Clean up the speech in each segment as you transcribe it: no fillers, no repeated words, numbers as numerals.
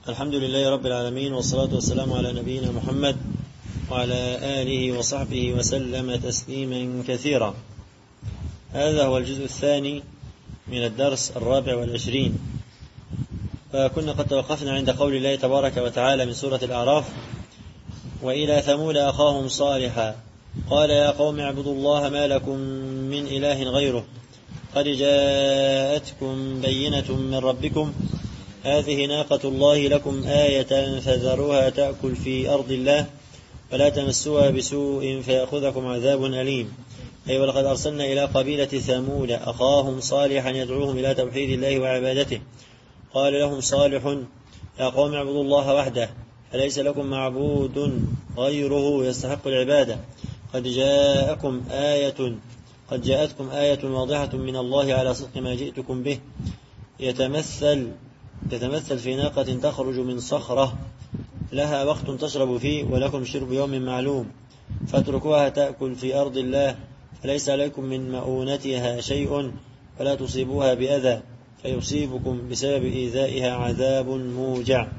الحمد لله رب العالمين، والصلاة والسلام على نبينا محمد وعلى آله وصحبه وسلم تسليما كثيرا. هذا هو الجزء الثاني من الدرس 24، فكنا قد توقفنا عند قول الله تبارك وتعالى من سورة الأعراف: وإلى ثمود أخاهم صالحا قال يا قوم اعبدوا الله ما لكم من إله غيره قد جاءتكم بينة من ربكم هذه ناقة الله لكم آية فذروها تأكل في أرض الله فلا تمسوها بسوء فيأخذكم عذاب أليم. أي ولقد أرسلنا إلى قبيلة ثمود أخاهم صالحا يدعوهم إلى توحيد الله وعبادته. قال لهم صالح يا قوم اعبدوا الله وحده فليس لكم معبود غيره يستحق العبادة قد جاءتكم آية واضحة من الله على صدق ما جئتكم به تتمثل في ناقة تخرج من صخرة لها وقت تشرب فيه ولكم شرب يوم معلوم فاتركوها تأكل في أرض الله فليس عليكم من مؤونتها شيء فلا تصيبوها بأذى فيصيبكم بسبب إيذائها عذاب موجع.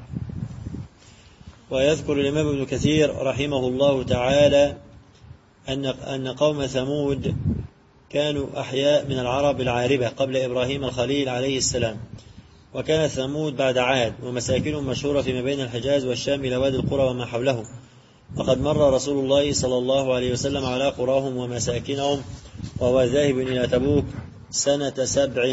ويذكر الإمام ابن كثير رحمه الله تعالى أن قوم ثمود كانوا أحياء من العرب العاربة قبل إبراهيم الخليل عليه السلام، وكان ثمود بعد عاد ومساكنهم مشهورة فيما بين الحجاز والشام إلى وادي القرى وما حولهم. وقد مر رسول الله صلى الله عليه وسلم على قراهم ومساكنهم وهو ذاهب إلى تبوك سنة 7.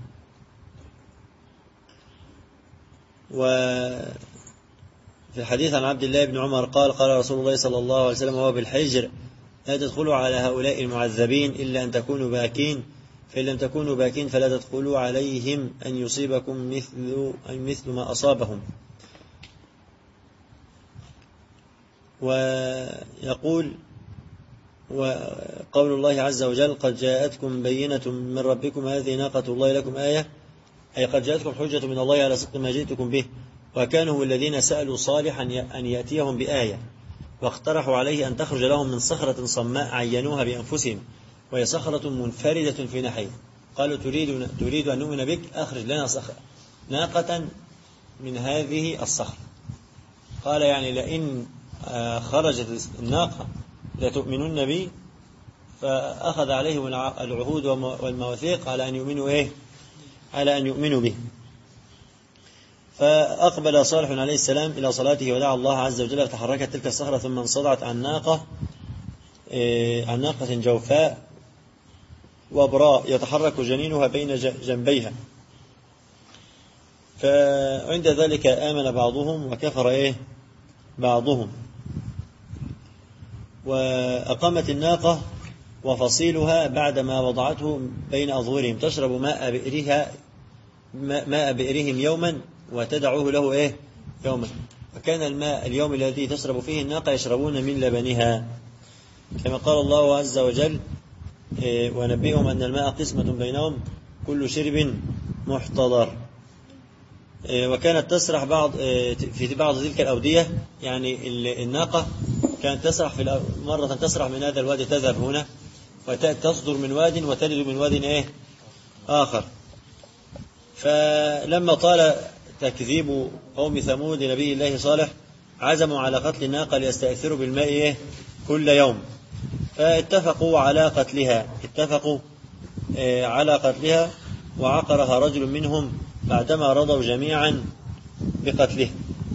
وفي الحديث عن عبد الله بن عمر قال رسول الله صلى الله عليه وسلم وهو بالحجر: لا تدخلوا على هؤلاء المعذبين إلا أن تكونوا باكين، فإن لم تكونوا باكين فلا تدخلوا عليهم أن يصيبكم مثل ما أصابهم. ويقول وقول الله عز وجل: قد جاءتكم بينة من ربكم هذه ناقة الله لكم آية، أي قد جاءتكم حجة من الله على صدق ما جئتكم به. وكانوا الذين سألوا صالحا أن يأتيهم بآية واقترحوا عليه أن تخرج لهم من صخرة صماء عينوها بأنفسهم وهي صخرة منفردة في نحية. قالوا تريد أن نؤمن بك، أخرج لنا ناقة من هذه الصخرة. قال يعني لئن خرجت الناقة لتؤمنون بي، فأخذ عليهم العهود والمواثيق على أن يؤمنوا به. فأقبل صالح عليه السلام إلى صلاته ودعا الله عز وجل فتحركت تلك الصخرة ثم انصدعت عن ناقة جوفاء وبراء يتحرك جنينها بين جنبيها. فعند ذلك آمن بعضهم وكفر بعضهم. وأقامت الناقة وفصيلها بعدما وضعته بين أظهرهم تشرب ماء بئرهم يوما وتدعوه له يوما، وكان الماء اليوم الذي تشرب فيه الناقة يشربون من لبنها، كما قال الله عز وجل: ونبئهم أن الماء قسمة بينهم كل شرب محتضر. وكانت تسرح في بعض تلك الأودية، يعني الناقة كانت تسرح مرة تسرح من هذا الوادي تذهب هنا وتصدر من واد وتلد من واد آخر. فلما طال تكذيب قوم ثمود لنبي الله صالح عزموا على قتل الناقة ليستأثروا بالماء كل يوم، فاتفقوا على قتلها وعقرها رجل منهم بعدما رضوا جميعا بقتله.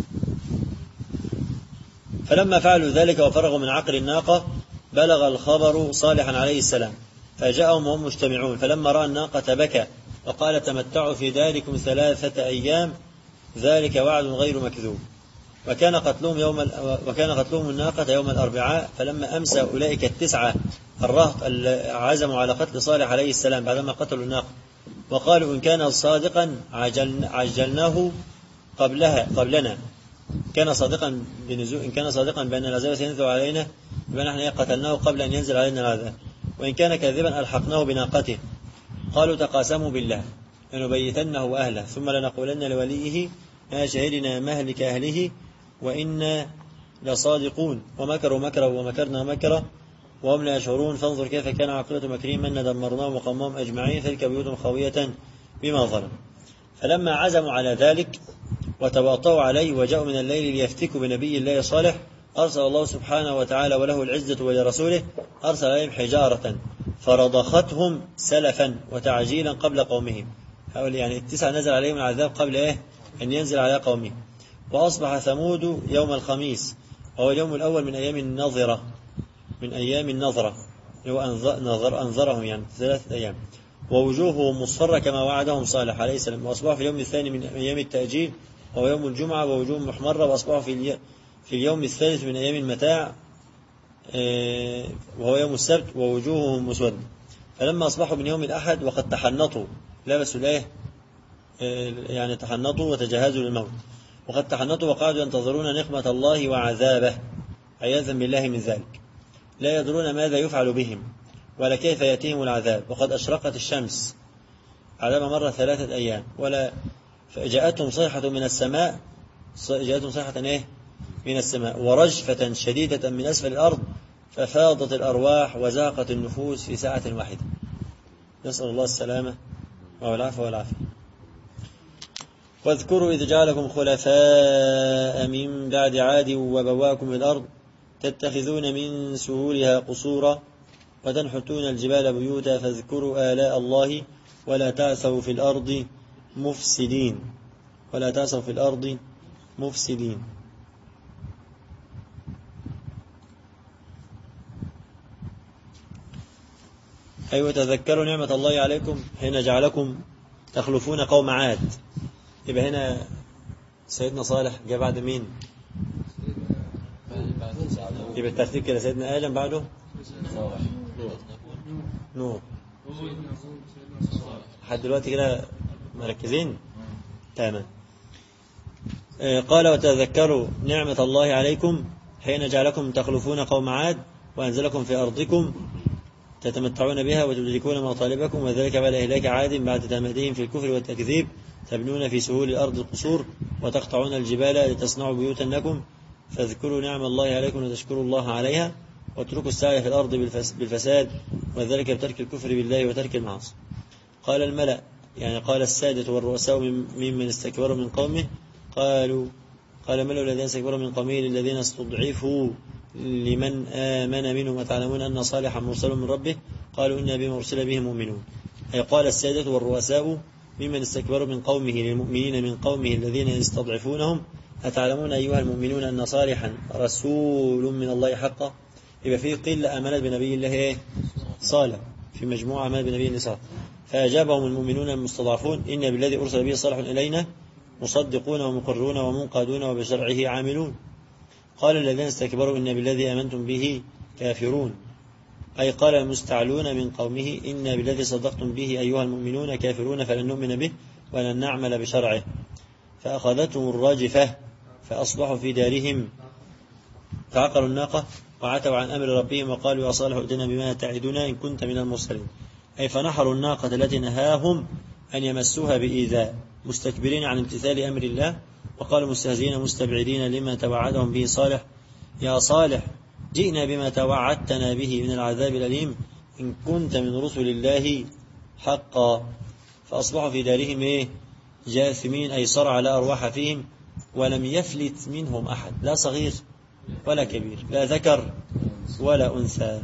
فلما فعلوا ذلك وفرغوا من عقر الناقة بلغ الخبر صالحا عليه السلام فجاءهم وهم مجتمعون، فلما رأى الناقة بكى وقال: تمتعوا في داركم 3 أيام ذلك وعد غير مكذوب. وكان قتلهم الناقة يوم الأربعاء. فلما أمسى أولئك 9 الرهط عزموا على قتل صالح عليه السلام بعدما قتلوا الناقة، وقالوا: إن كان صادقا عجلناه قبلنا، إن كان صادقا بأن العذاب سينزل علينا بما نحن قتلناه قبل أن ينزل علينا العذاب، وإن كان كاذبا ألحقناه بناقته. قالوا: تقاسموا بالله لنبيتنه وأهله ثم لنقولن لوليه ما شهدنا مهلك أهله وإنا لصادقون. ومكروا مكرا ومكرنا مكرا وهم لا يشعرون. فانظر كيف كان عاقبة مكرهم أن دمرناهم وقومهم أجمعين تلك بيوتهم خاوية بما ظلموا. فلما عزموا على ذلك وتواطؤوا عليه وجاءوا من الليل ليفتكوا بنبي الله صالح أرسل الله سبحانه وتعالى وله العزة ولرسوله أرسل عليهم حجارة فرضختهم سلفا وتعجيلا قبل قومهم. يعني التسعة نزل عليهم العذاب قبل أن ينزل على قومهم. وأصبح ثمود يوم الخميس وهو اليوم الأول من أيام النظرة هو أنظرهم يعني 3 أيام ووجوههم مصفرة كما وعدهم صالح عليه السلام. وأصبحوا في اليوم الثاني من أيام التأجيل وهو يوم الجمعة ووجوههم محمرة. وأصبحوا في اليوم الثالث من أيام المتاع وهو يوم السبت ووجوههم مسودة. فلما أصبحوا من يوم الأحد وقد تحنطوا لبسوا يعني تحنطوا وتجهزوا للموت وقد تحنطوا وقعدوا ينتظرون نقمة الله وعذابه عياذا بالله من ذلك لا يدرون ماذا يفعل بهم ولا كيف يأتيهم العذاب. وقد أشرقت الشمس على مر 3 أيام فجاءتهم صيحة من السماء من السماء ورجفة شديدة من أسفل الأرض ففاضت الأرواح وزهقت النفوس في ساعة واحدة. نسأل الله السلامة والعافية. واذكروا إذ جعلكم خلفاء من بعد عاد وبواكم الأرض تتخذون من سهولها قصورا وتنحتون الجبال بيوتا فاذكروا آلاء الله ولا تعثوا في الأرض مفسدين. أيوة تذكروا نعمة الله عليكم حين جعلكم تخلفون قوم عاد. يبقى هنا سيدنا صالح جاء بعد مين؟ يبقى الترتيب كده سيدنا آدم بعده نوح لحد دلوقتي كده مركزين تمام. قال وتذكروا نعمة الله عليكم حين جعلكم تخلفون قوم عاد وأنزلكم في أرضكم تتمتعون بها وتدركون مطالبكم وذلك بعد إهلاك عاد بعد تماديهم في الكفر والتكذيب تبنون في سهول الأرض القصور وتقطعون الجبال لتصنعوا بيوتا لكم فاذكروا نعم الله عليكم وتشكروا الله عليها واتركوا السعي في الأرض بالفساد وذلك بترك الكفر بالله وترك المعاصي. قال الملأ يعني قال السادة والرؤساء ممن استكبروا من قومه قال ملأ الذين استكبروا من قومه للذين استضعفوا لمن آمن منهم وتعلمون أن صالحا مرسل من ربه قالوا إنا بما أرسل به مؤمنون. أي قال السادة والرؤساء ممن استكبروا من قومه للمؤمنين من قومه الذين يستضعفونهم أتعلمون أيها المؤمنون أن صالحا رسول من الله حقا. يبقى فيه قلة آمنت بنبي الله صالح في مجموعة آمنت بنبي الله صالح فأجابهم المؤمنون المستضعفون إن بالذي أرسل به صالح إلينا مصدقون ومقرون ومنقادون وبشرعه عاملون. قال الذين استكبروا إن بالذي آمنتم به كافرون. أي قال المستعلون من قومه إن بالذي صدقتم به أيها المؤمنون كافرون فلن نؤمن به ولن نعمل بشرعه. فأخذتهم الراجفة فأصبحوا في دارهم فعقروا الناقة وعتوا عن أمر ربهم وقالوا يا صالح ائتنا بما تعدنا إن كنت من المرسلين. أي فنحروا الناقة التي نهاهم أن يمسوها بإيذاء مستكبرين عن امتثال أمر الله وقالوا مستهزئين مستبعدين لما توعدهم به صالح يا صالح جئنا بما توعدتنا به من العذاب الأليم إن كنت من رسل الله حقا. فأصبحوا في دارهم جاثمين أي صرع على أرواح فيهم ولم يفلت منهم أحد لا صغير ولا كبير لا ذكر ولا أنثى.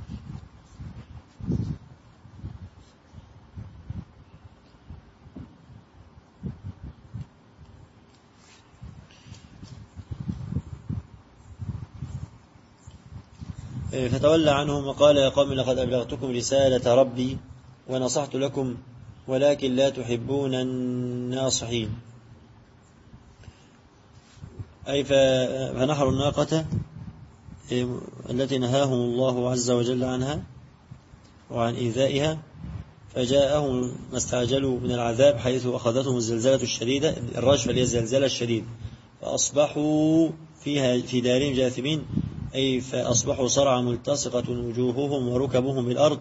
فتولى عنهم وقال يا قوم لقد أبلغتكم رسالة ربي ونصحت لكم ولكن لا تحبون الناصحين. أي فنحروا الناقة التي نهاهم الله عز وجل عنها وعن إيذائها فجاءهم ما استعجلوا من العذاب حيث أخذتهم الزلزلة الشديدة الرجفة اللي هي الزلزلة الشديدة فأصبحوا في دارهم جاثمين. أي فأصبحوا صرعى ملتصقة وجوههم وركبهم بالأرض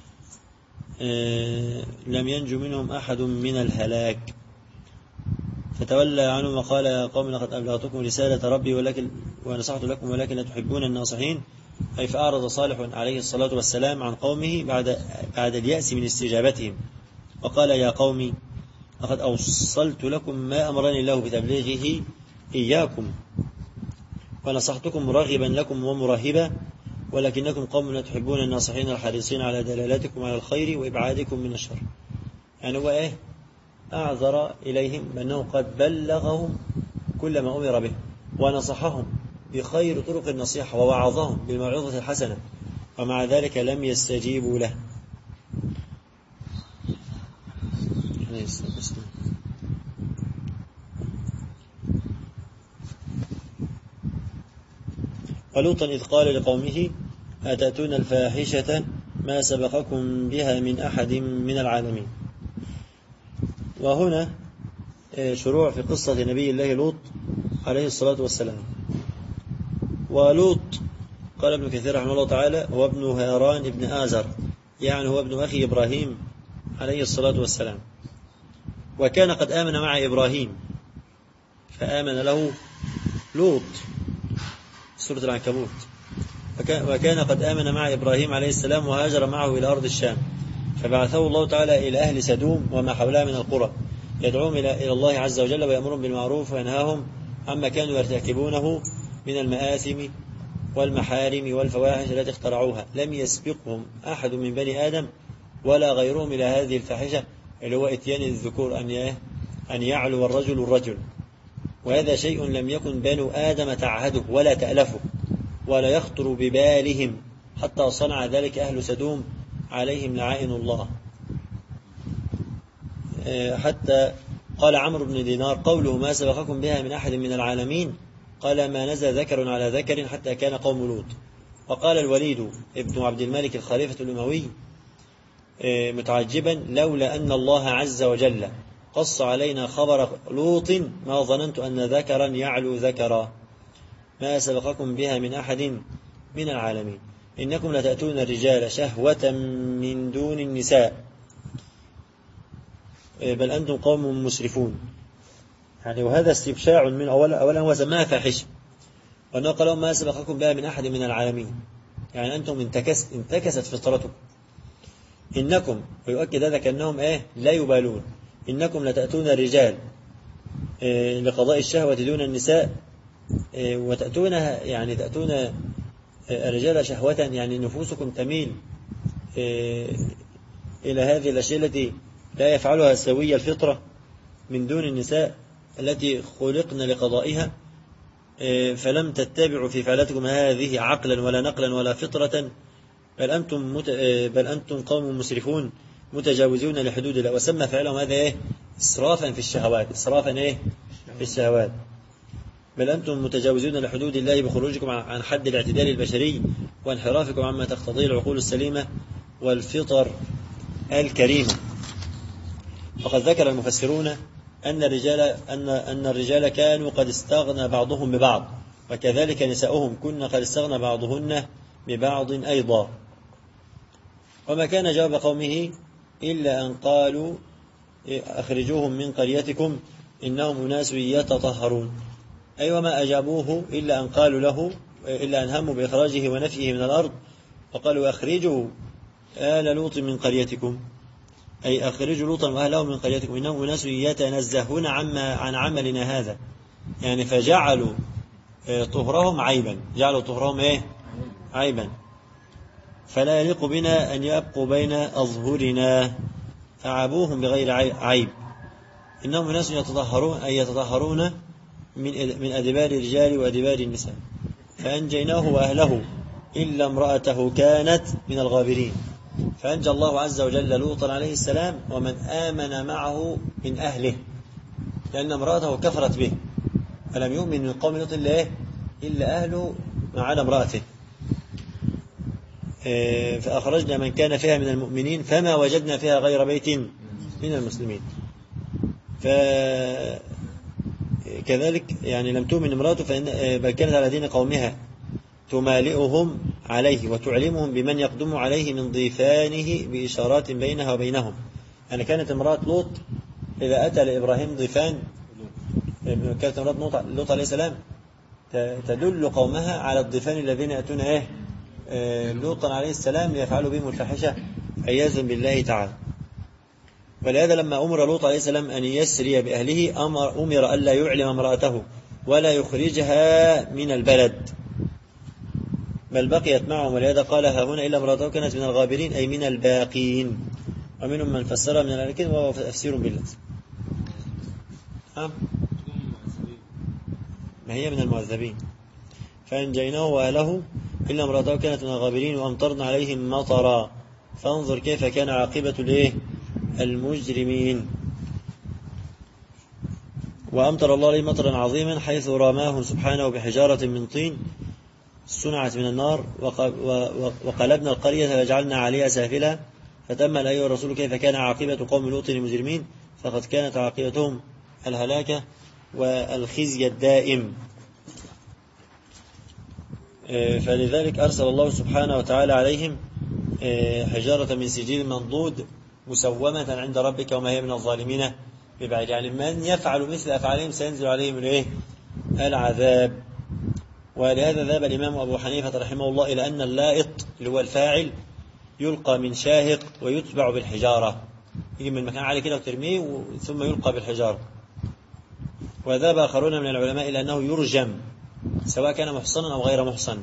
لم ينجو منهم أحد من الهلاك. فتولى عنهم وقال يا قوم لقد أبلغتكم رسالة ربي ونصحت لكم ولكن لا تحبون الناصحين. أي فأعرض صالح عليه الصلاة والسلام عن قومه بعد اليأس من استجابتهم وقال يا قوم لقد أوصلت لكم ما أمرني الله بتبليغه إياكم ونصحتكم راغبا لكم ومرهبا ولكنكم قوم لا تحبون الناصحين الحريصين على دلالتكم على الخير وإبعادكم من الشر. يعني هو أعذر إليهم بأنه قد بلغهم كل ما أمر به ونصحهم بخير طرق النصيحة ووعظهم بالموعظة الحسنة، ومع ذلك لم يستجيبوا له. ولوطا إذ قال لقومه أتأتون الفاحشة ما سبقكم بها من أحد من العالمين. وهنا شروع في قصة نبي الله لوط عليه الصلاة والسلام. ولوط قال ابن كثير رحمه الله تعالى هو ابن هاران ابن آزر، يعني هو ابن أخي إبراهيم عليه الصلاة والسلام، وكان قد آمن مع إبراهيم فآمن له لوط، سورة العنكبوت. وكان قد آمن مع إبراهيم عليه السلام وهاجر معه إلى أرض الشام، فبعثه الله تعالى إلى أهل سدوم وما حولها من القرى يدعوهم إلى الله عز وجل ويأمرهم بالمعروف وينهاهم عما كانوا يرتكبونه من المآثم والمحارم والفواحش التي اخترعوها. لم يسبقهم أحد من بني آدم ولا غيرهم إلى هذه الفاحشة، اللي هو إتيان الذكور، أن يعلو الرجل، وهذا شيء لم يكن بنو آدم تعهده ولا تألفه ولا يخطر ببالهم، حتى صنع ذلك أهل سدوم عليهم لعائن الله. حتى قال عمرو بن دينار قوله ما سبقكم بها من أحد من العالمين، قال ما نزل ذكر على ذكر حتى كان قوم لوط. وقال الوليد ابن عبد الملك الخليفة الأموي متعجبا لولا أن الله عز وجل قص علينا خبر لوط ما ظننت أن ذكرا يعلو ذكرا ما سبقكم بها من أحد من العالمين إنكم لتأتون الرجال شهوة من دون النساء بل أنتم قوم مسرفون. يعني وهذا استبشاع من أولا هو سماها فاحشة، وأنه قال لهم ما سبقكم بها من أحد من العالمين، يعني أنتم انتكست فطرتكم. إنكم، ويؤكد هذا كأنهم لا يبالون، إنكم لتأتون الرجال لقضاء الشهوة دون النساء، وتأتونها يعني تأتون الرجال شهوة، يعني نفوسكم تميل إلى هذه الأشياء التي لا يفعلها سوي الفطرة من دون النساء التي خلقن لقضائها، فلم تتبعوا في فعلتكم هذه عقلا ولا نقلا ولا فطرة، بل أنتم قوم مسرفون متجاوزون لحدود الله. وسمى فعلهم هذا إسرافا في الشهوات، إسرافا في الشهوات. بل أنتم متجاوزون لحدود الله بخروجكم عن حد الاعتدال البشري وانحرافكم عما تقتضيه العقول السليمة والفطر الكريمة. وقد ذكر المفسرون أن الرجال كانوا قد استغنى بعضهم ببعض، وكذلك نساؤهم كن قد استغنى بعضهن ببعض أيضا. وما كان جواب قومه إلا أن قالوا أخرجوهم من قريتكم إنهم أناس يتطهرون، أي وما أجابوه إلا أن قالوا له، إلا أن هموا بإخراجه ونفيه من الأرض، وقالوا أخرجوا آل لوط من قريتكم، أي أخرجوا لوطا وأهله من قريتكم إنهم أناس يتنزهون عن عملنا هذا، يعني فجعلوا طهرهم عيبا، جعلوا طهرهم عيبا، فلا يليق بنا أن يبقوا بين أظهرنا، فعابوهم بغير عيب. إنهم أناس يتطهرون، أي يتطهرون من أدبار الرجال وأدبار النساء، فأنجيناه وأهله إلا امرأته كانت من الغابرين، فأنجى الله عز وجل لوطا عليه السلام ومن آمن معه من أهله، لأن امرأته كفرت به، فلم يؤمن من قوم لوط إلا أهله ما عدا امرأته. فأخرجنا من كان فيها من المؤمنين فما وجدنا فيها غير بيت من المسلمين. فكذلك يعني لم تؤمن امرأته بل كانت على دين قومها تمالئهم عليه وتعلمهم بمن يقدم عليه من ضيفانه بإشارات بينها وبينهم. يعني كانت امرأة لوط إذا أتى لإبراهيم ضيفان، كانت امرأة لوط عليه السلام تدل قومها على الضيفان الذين يأتون لوطا عليه السلام ليفعلوا بهم الفاحشة عياذا بالله تعالى. ولهذا لما أمر لوط عليه السلام أن يسري بأهله أمر ألا يعلم امرأته ولا يخرجها من البلد، بل بقيت معهم. ولهذا قال ها هنا إلا امرأته كانت من الغابرين أي من الباقين، ومنهم من فسرها من الأماكن وهو تفسير باللفظ. ما هي من المعذبين. فأنجيناه وأهله إلا امرأته كانت من الغابرين وأمطرنا عليهم مطرا فانظر كيف كان عاقبة المجرمين. وأمطر الله عليهم مطرا عظيما حيث رماهم سبحانه بحجارة من طين صنعت من النار وقلبنا القرية وجعلنا عليها سافلها فتأمل أيها الرسول كيف كان عاقبة قوم لوط المجرمين فقد كانت عاقبتهم الهلاكة والخزي الدائم. فلذلك أرسل الله سبحانه وتعالى عليهم حجارة من سجيل منضود مسومة عند ربك وما هي من الظالمين ببعيد. يعني من يفعل مثل أفعالهم سينزل عليهم العذاب. ولهذا ذهب الإمام أبو حنيفة رحمه الله إلى أن اللائط اللي هو الفاعل يلقى من شاهق ويتبع بالحجارة، يجي من مكان عالي كده وترميه ثم يلقى بالحجارة. وذهب آخرون من العلماء إلى أنه يرجم سواء كان محصنا أو غير محصن.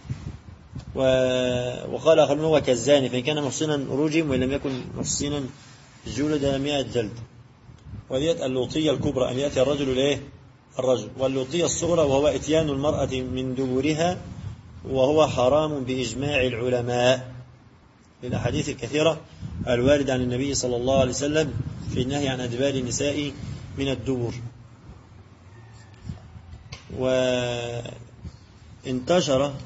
وقال آخرون هو كالزاني فإن كان محصنا رجم وإن لم يكن محصنا جلد 100 جلد. وديت اللوطية الكبرى أن يأتي الرجل الرجل، واللوطية الصغرى وهو إتيان المرأة من دبورها وهو حرام بإجماع العلماء للأحاديث الكثيرة الواردة عن النبي صلى الله عليه وسلم في النهي عن أدبار النساء من الدبر. وانتشرت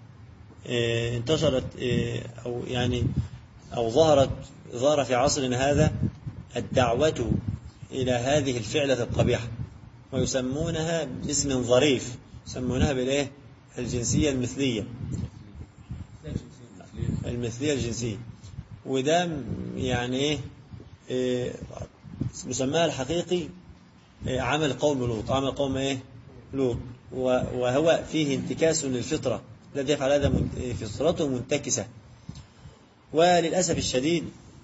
أو ظهر في عصرنا هذا الدعوة إلى هذه الفعلة القبيحة ويسمونها باسم ظريف، يسمونها الجنسية المثلية الجنسية. وده يعني مسماها الحقيقي عمل قوم لوط، عمل قوم لوط، وهو فيه انتكاس للفطرة، الذي يفعل هذا فطرته منتكسة. وللأسف الشديد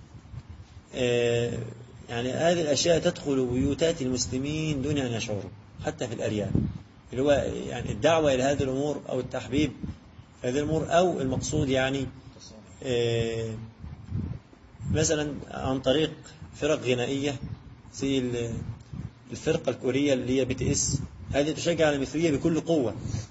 يعني هذه الأشياء تدخل بيوتات المسلمين دون أن يشعروا حتى في الأرياف، اللي هو يعني الدعوة إلى هذه الأمور أو التحبيب هذه الأمور، أو المقصود يعني مثلا عن طريق فرق غنائية زي الفرقة الكورية اللي هي BTS، هذه تشجع على المثلية بكل قوة،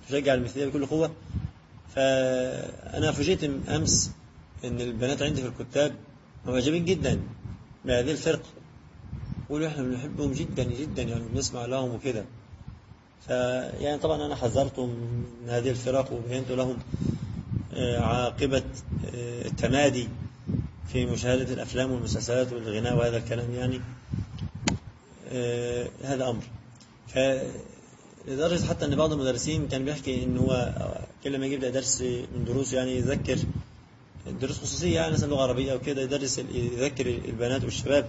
فأنا فوجئت أمس أن البنات عندي في الكتاب معجبين جدا بهذه الفرقة، يقولوا احنا بنحبهم جدا جدا يعني بنسمع لهم وكده. يعني طبعا أنا حذرتهم من هذه الفرق وبينت لهم عاقبة التمادي في مشاهدة الأفلام والمسلسلات والغناء وهذا الكلام، يعني هذا أمر. لدرجة حتى أن بعض المدرسين كان بيحكي إن هو كل ما يجيب درس من دروس يعني يذكر دروس خصوصية يعني مثلا لغة عربية أو كده، يذكر البنات والشباب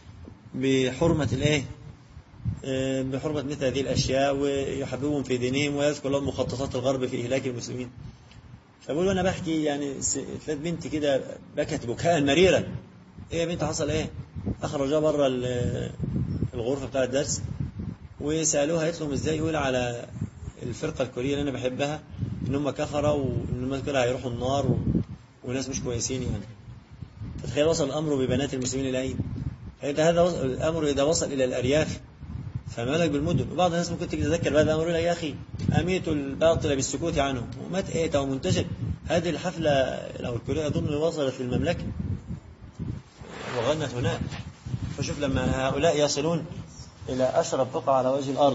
بحرمة بحرمة مثل هذه الأشياء ويحببهم في دينهم ويذكر لهم مخططات الغرب في إهلاك المسلمين. فبقولوا أنا بحكي يعني ثلاث بنتي كده بكت بكاء مريرا. إيه يا بنت حصل إيه؟ أخرجوها بره الغرفة بتاع الدرس وسألوها قالت لهم إزاي يقول على الفرقة الكورية اللي أنا بحبها إن هم كفرة وإن هم كده هيروحوا النار وناس مش كويسين يعني. فتخيل وصل الأمر ببنات المسلمين إلى أين؟ هذا الأمر إذا وصل إلى الأرياف فما بالك بالمدن. وبعض الناس ممكن تتذكر بهذا الأمر يقول يا أخي أميت الباطل بالسكوت عنه ومات إيه ومنتشر. هذه الحفلة أو الكورية أظن وصلت في المملكة وغنت هناك. فشوف لما هؤلاء يصلون إلى أشرف بقعة على وجه الأرض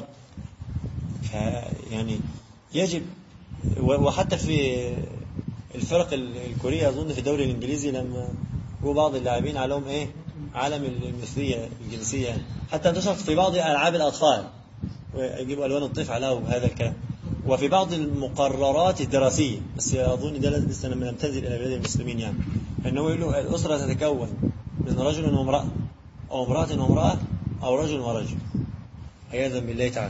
يعني يجب. وحتى في الفرق الكورية أظن في الدوري الإنجليزي لما هو بعض اللاعبين عليهم علم المثلية الجنسية حتى انتشرت في بعض ألعاب الأطفال ويجيبوا ألوان الطيف عليها وهذا الكلام. وفي بعض المقررات الدراسية بس أظن ده لسه لم تنزل إلى بلاد المسلمين يعني أنه يقول له الأسرة تتكون من رجل وامرأة أو امرأة وامرأة أو رجل ورجل عياذا بالله تعالى.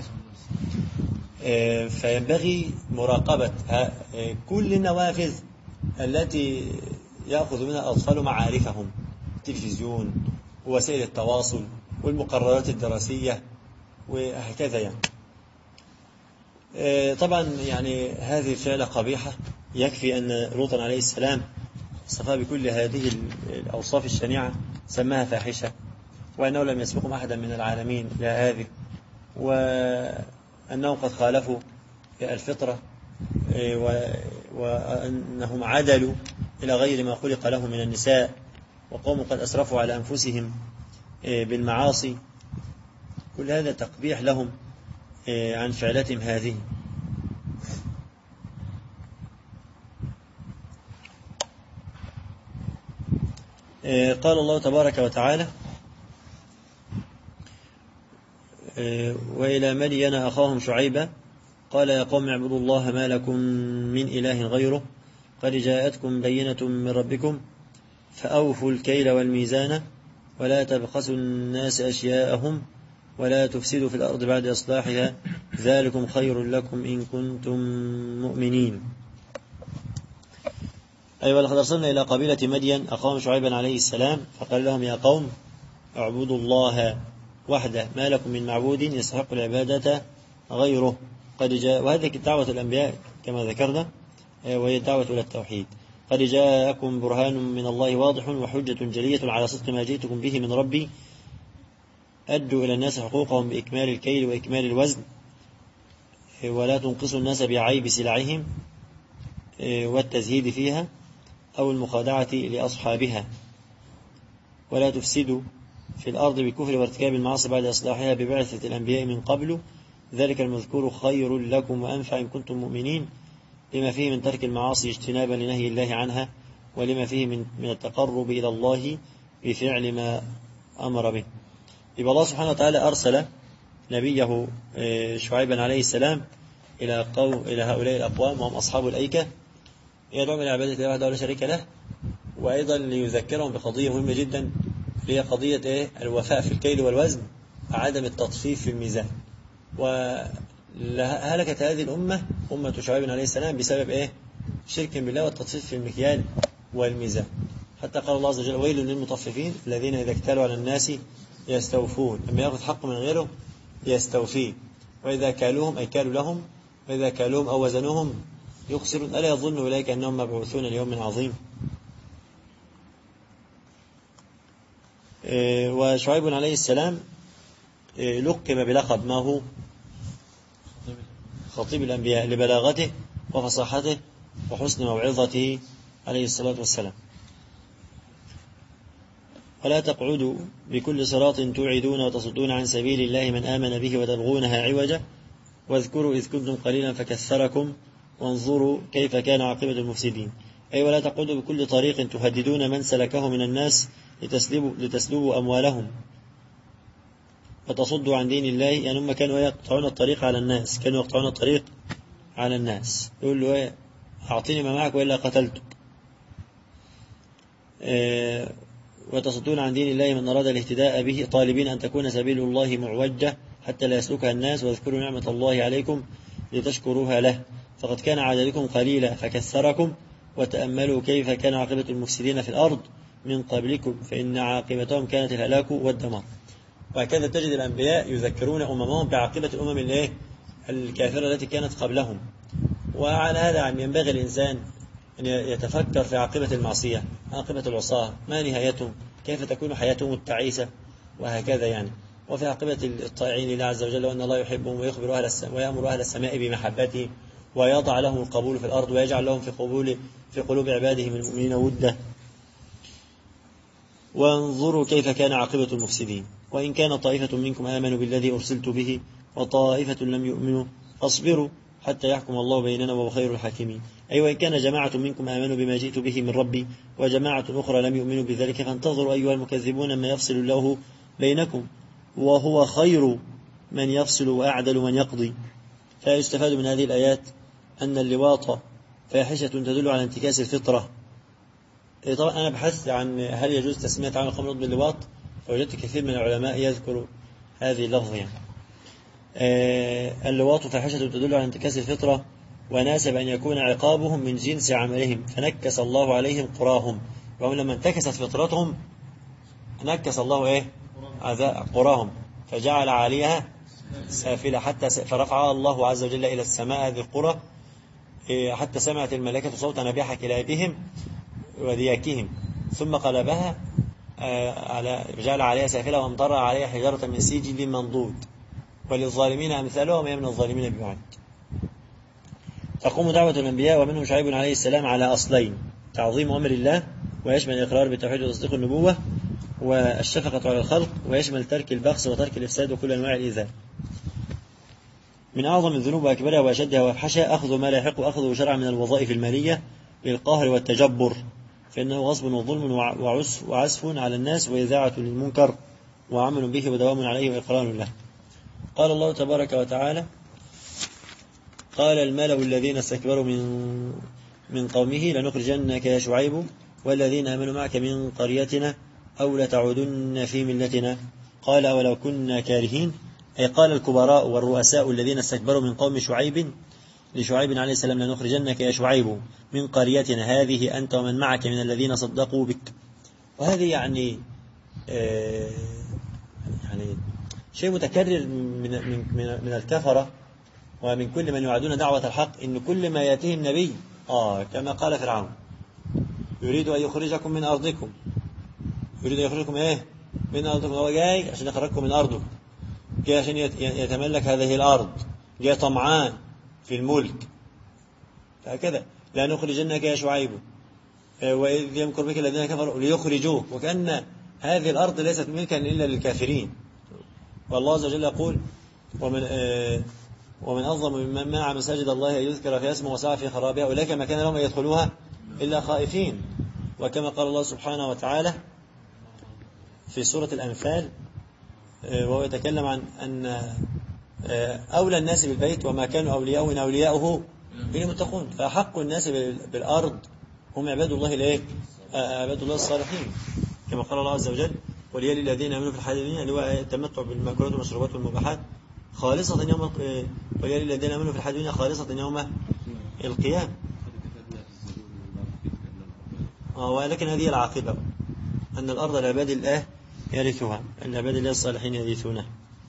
فينبغي مراقبة كل النوافذ التي يأخذ منها الأطفال معارفهم، التلفزيون ووسائل التواصل والمقررات الدراسية وهكذا يعني. طبعا يعني هذه فعلة قبيحة، يكفي أن لوطا عليه السلام صفها بكل هذه الأوصاف الشنيعة، سماها فاحشة، وأنه لم يسبقهم أحدا من العالمين إلى هذه، وأنهم قد خالفوا الفطرة، وأنهم عدلوا إلى غير ما خلق له من النساء، وقوم قد أسرفوا على أنفسهم بالمعاصي. كل هذا تقبيح لهم عن فعلتهم هذه. قال الله تبارك وتعالى: وإلى مدين أخاهم شعيبا قال يا قوم اعبدوا الله ما لكم من إله غيره قد جاءتكم بينة من ربكم فأوفوا الكيل والميزان ولا تبخسوا الناس أشياءهم ولا تفسدوا في الأرض بعد إصلاحها ذلكم خير لكم إن كنتم مؤمنين. أيوة، لقد أرسلنا إلى قبيلة مدين أخاهم شعيبا عليه السلام فقال لهم يا قوم اعبدوا الله وحده ما لكم من معبود يستحق العبادة غيره قد جاء. وهذه دعوة الأنبياء كما ذكرنا، وهي الدعوة إلى التوحيد. قد جاءكم برهان من الله واضح وحجة جلية على صدق ما جئتكم به من ربي أدوا إلى الناس حقوقهم بإكمال الكيل وإكمال الوزن ولا تنقصوا الناس بعيب سلعهم والتزهيد فيها أو المخادعة لأصحابها ولا تفسدوا في الأرض بالكفر وارتكاب المعاصي بعد إصلاحها ببعثة الأنبياء من قبل ذلك المذكور خير لكم وأنفع إن كنتم مؤمنين لما فيه من ترك المعاصي اجتنابا لنهي الله عنها ولما فيه من التقرب إلى الله بفعل ما أمر به. يبقى الله سبحانه وتعالى أرسل نبيه شعيبا عليه السلام إلى هؤلاء الأقوام وهم أصحاب الأيكة يدعون إلى عبادة الله وحده لا شريك له، وأيضا ليذكرهم بقضية مهمة جدا هي قضية الوفاء في الكيل والوزن، عدم التطفيف في الميزان. وهلكت هذه الأمة أمة شعيب عليه السلام بسبب شرك بالله والتطفيف في المكيال والميزان، حتى قال الله عز وجل ويل للمطففين الذين إذا اكتالوا على الناس يستوفون، لما يأخذ حق من غيره يستوفيه، وإذا كالوهم أي كالوا لهم وإذا كالوهم أو وزنوهم يخسرون ألا يظن أولئك أنهم مبعوثون ليوم عظيم. وشعيب عليه السلام لقب بلقب ما هو خطيب الأنبياء لبلاغته وفصاحته وحسن موعظته عليه الصلاة والسلام. ولا تقعدوا بكل صراط توعدون وتصدون عن سبيل الله من آمن به وتبغونها عوجا واذكروا إذ كنتم قليلا فكثركم وانظروا كيف كان عاقبة المفسدين. أي ولا تقعدوا بكل طريق تهددون من سلكه من الناس لتسلبوا أموالهم وتصدوا عن دين الله. يعني هم كانوا يقطعون الطريق على الناس، كانوا يقطعون الطريق على الناس، يقول له أعطيني ما معك وإلا قتلتك. وتصدون عن دين الله من أراد الاهتداء به طالبين أن تكون سبيل الله معوجة حتى لا يسلكها الناس واذكروا نعمة الله عليكم لتشكروها له فقد كان عددكم قليلا فكثركم وتأملوا كيف كان عاقبة المفسدين في الأرض من قبلكم فإن عاقبتهم كانت الهلاك والدمار. وهكذا تجد الأنبياء يذكرون أممهم بعاقبة الأمم الكافرة التي كانت قبلهم. وعلى هذا ينبغي الإنسان أن يتفكر في عاقبة المعصية، عاقبة العصاة، ما نهايتهم، كيف تكون حياتهم التعيسة وهكذا يعني. وفي عاقبة الطائعين لله عز وجل وأن الله يحبهم ويأمر أهل السماء بمحبته ويضع لهم القبول في الأرض ويجعل لهم في قلوب عبادهم المؤمنين ودة. وانظروا كيف كان عاقبة المفسدين. وإن كان طائفة منكم آمنوا بالذي أرسلت به وطائفة لم يؤمنوا فاصبروا حتى يحكم الله بيننا وهو خير الحاكمين. أي وإن كان جماعة منكم آمنوا بما جئت به من ربي وجماعة أخرى لم يؤمنوا بذلك فانتظروا أيها المكذبون ما يفصل الله بينكم وهو خير من يفصل وأعدل من يقضي. فيستفاد من هذه الآيات أن اللواط فاحشة تدل على انتكاس الفطرة. طبعا أنا بحثت عن هل يجوز تسمية عمل الخمر باللواط، فوجدت كثير من العلماء يذكر هذه اللفظة يعني. اللواط فاحشة تدل على انتكاس الفطرة وناسب أن يكون عقابهم من جنس عملهم فنكس الله عليهم قراهم، وهم لما انتكست فطرتهم نكس الله إيه قراهم فجعل عليها سافلة حتى فرفعها الله عز وجل إلى السماء هذه القرى حتى سمعت الملائكة صوت نبيح كلابهم ودياكهم ثم قلبها جعل عليها سافلة وامطر عليها حجارة من سجيل منضود وللظالمين أمثالها وما من الظالمين ببعيد. تقوم دعوة الأنبياء ومنهم شعيب عليه السلام على أصلين: تعظيم أمر الله ويشمل الإقرار بالتوحيد وتصديق النبوة، والشفقة على الخلق ويشمل ترك البخس وترك الإفساد وكل أنواع الإيذاء. من أعظم الذنوب وأكبرها وأشدها وأفحشها أخذ ما لا يحق أخذه شرعا من الوظائف المالية بالقهر والتجبر، فإنه غصب وظلم وعسف على الناس وإذاعة للمنكر وعمل به ودوام عليه وإقرار له. قال الله تبارك وتعالى: قال الملأ الذين استكبروا من قومه لنخرجنك يا شعيب والذين آمنوا معك من قريتنا أو لتعودن في ملتنا. قال أولو كنا كارهين، أي قال الكبراء والرؤساء الذين استكبروا من قوم شعيب لشعيب عليه السلام: لنخرجنك يا شعيب من قريتنا هذه أنت ومن معك من الذين صدقوا بك. وهذه يعني شيء متكرر من الكفرة ومن كل من يعادون دعوة الحق، إن كل ما يأتيهم نبي كما قال فرعون يريد أن يخرجكم من أرضكم، يريد أن يخرجكم من أرضكم، هو جاي عشان يخرجكم من أرضكم، جاي عشان يتملك هذه الأرض، جاي طمعان في الملك. فهكذا لا نخرجنك يا شعيب وإذ يمكر بك الذين كفروا ليخرجوك، وكأن هذه الأرض ليست ملكا إلا للكافرين. والله عز وجل يقول: ومن أظلم ممن منع مساجد الله أن يذكر في اسمه وسعى في خرابها أولئك ما كان لهم أن يدخلوها إلا خائفين. وكما قال الله سبحانه وتعالى في سورة الأنفال وهو يتكلم عن أن أولى الناس بالبيت وما كانوا أولياءه إن أولياءه المتقون، فحق الناس بالأرض هم عباد الله عباد الله الصالحين، كما قال الله عز وجل: وليالي الذين آمنوا في الحياة الدنيا، اللي هو التمتع بالمأكولات والمشروبات والمباحات خالصة يوم وليالي الذين آمنوا في الحياة الدنيا خالصة يوم القيامة. ولكن هذه العاقبة أن الأرض العباد الله يرثها، العباد الله الصالحين يرثونها.